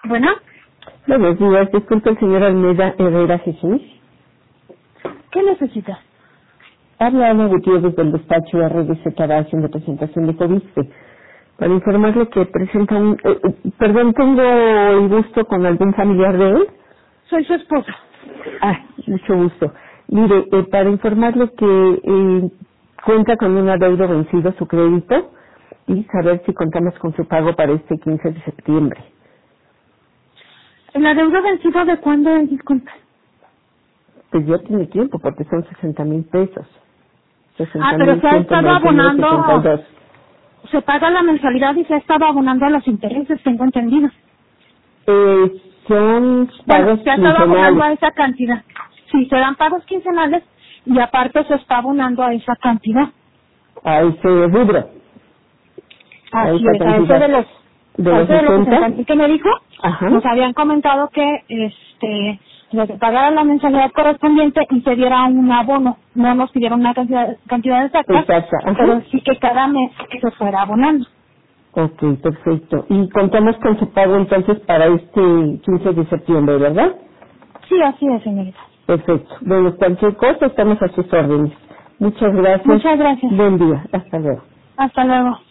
Bueno, Buenos días, disculpe el señor Almeida Herrera Jesús. ¿qué necesitas? Habla Ana Gutiérrez del despacho RDC Tabasco en representación de Coviste. Para informarle que presenta un... perdón, tengo el gusto con algún familiar de él. Soy su esposa. Ah, mucho gusto. Mire, para informarle que cuenta con un adeudo vencido su crédito y saber si contamos con su pago para este 15 de septiembre. ¿La deuda vencida de cuándo es? Disculpe. Pues ya tiene tiempo porque son 60,000 pesos. Pero se ha estado abonando, 60,199.72. se paga la mensualidad y se ha estado abonando a los intereses, tengo entendido. Son Bueno, pagos se ha estado abonando a quincenales. esa cantidad. Sí, se dan pagos quincenales y aparte se está abonando a esa cantidad. A ese rubro. Así esa es, a cantidad. eso de los, ¿De a los eso de los 60? 60,000 que me dijo, Ajá. nos habían comentado que lo que pagara la mensualidad correspondiente y se diera un abono. No nos pidieron una cantidad exacta, Exacto. Ajá. pero sí que cada mes que se fuera abonando. Ok, perfecto. Y contamos con su pago entonces para este 15 de septiembre, ¿verdad? Sí, así es, señorita. Perfecto. Bueno, cualquier cosa estamos a sus órdenes. Muchas gracias. Muchas gracias. Buen día. Hasta luego. Hasta luego.